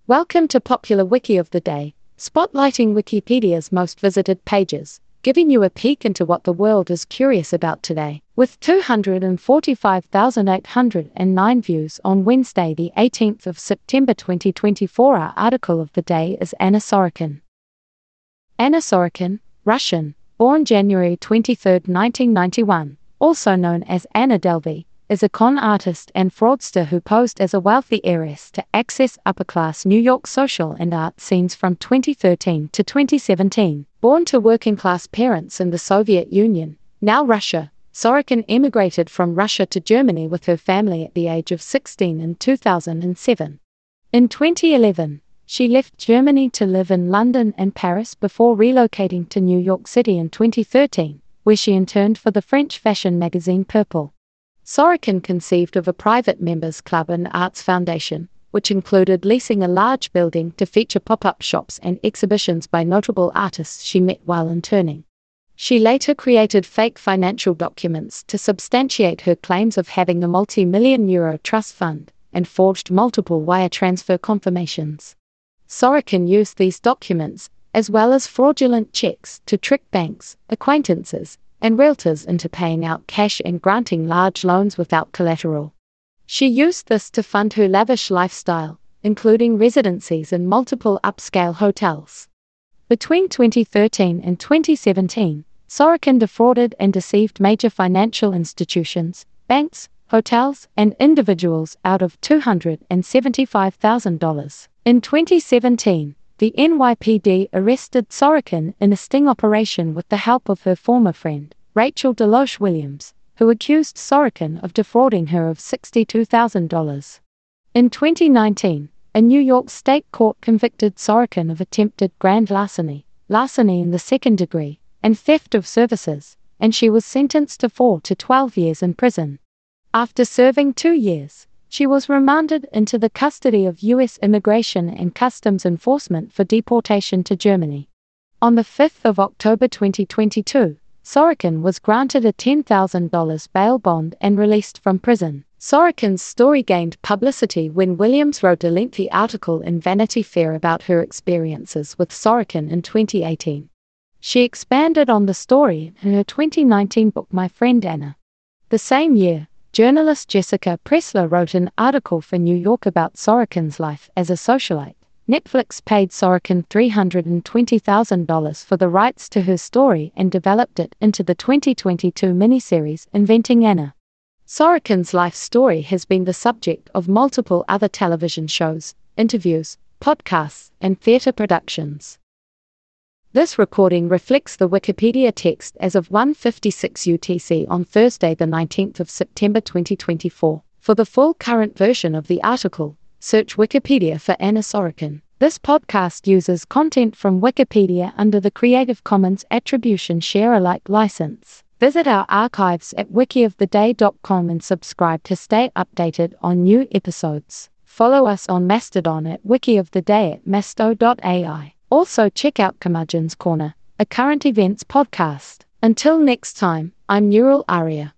Welcome to Popular Wiki of the Day, spotlighting Wikipedia's most visited pages, giving you a peek into what the world is curious about today. With 245,809 views on Wednesday, the 18th of September 2024, our article of the day is Anna Sorokin. Anna Sorokin, Russian, born January 23, 1991, also known as Anna Delvey, is a con artist and fraudster who posed as a wealthy heiress to access upper-class New York social and art scenes from 2013 to 2017. Born to working-class parents in the Soviet Union, now Russia, Sorokin emigrated from Russia to Germany with her family at the age of 16 in 2007. In 2011, she left Germany to live in London and Paris before relocating to New York City in 2013, where she interned for the French fashion magazine Purple. Sorokin conceived of a private members club and arts foundation, which included leasing a large building to feature pop-up shops and exhibitions by notable artists she met while interning. She later created fake financial documents to substantiate her claims of having a multi-million euro trust fund, and forged multiple wire transfer confirmations. Sorokin used these documents, as well as fraudulent checks, to trick banks, acquaintances, and realtors into paying out cash and granting large loans without collateral. She used this to fund her lavish lifestyle, including residencies in multiple upscale hotels. Between 2013 and 2017, Sorokin defrauded and deceived major financial institutions, banks, hotels, and individuals out of $275,000. In 2017, the NYPD arrested Sorokin in a sting operation with the help of her former friend, Rachel Deloche Williams, who accused Sorokin of defrauding her of $62,000. In 2019, a New York state court convicted Sorokin of attempted grand larceny, larceny in the second degree, and theft of services, and she was sentenced to 4 to 12 years in prison. After serving 2 years, she was remanded into the custody of U.S. Immigration and Customs Enforcement for deportation to Germany. On the 5th of October 2022, Sorokin was granted a $10,000 bail bond and released from prison. Sorokin's story gained publicity when Williams wrote a lengthy article in Vanity Fair about her experiences with Sorokin in 2018. She expanded on the story in her 2019 book My Friend Anna. The same year, journalist Jessica Pressler wrote an article for New York about Sorokin's life as a socialite. Netflix paid Sorokin $320,000 for the rights to her story and developed it into the 2022 miniseries Inventing Anna. Sorokin's life story has been the subject of multiple other television shows, interviews, podcasts, and theater productions. This recording reflects the Wikipedia text as of 1:56 UTC on Thursday, the 19th of September 2024. For the full current version of the article, search Wikipedia for Anna Sorokin. This podcast uses content from Wikipedia under the Creative Commons Attribution Share Alike license. Visit our archives at wikioftheday.com and subscribe to stay updated on new episodes. Follow us on Mastodon at wikioftheday@masto.ai. Also check out Curmudgeon's Corner, a current events podcast. Until next time, I'm Neural Aria.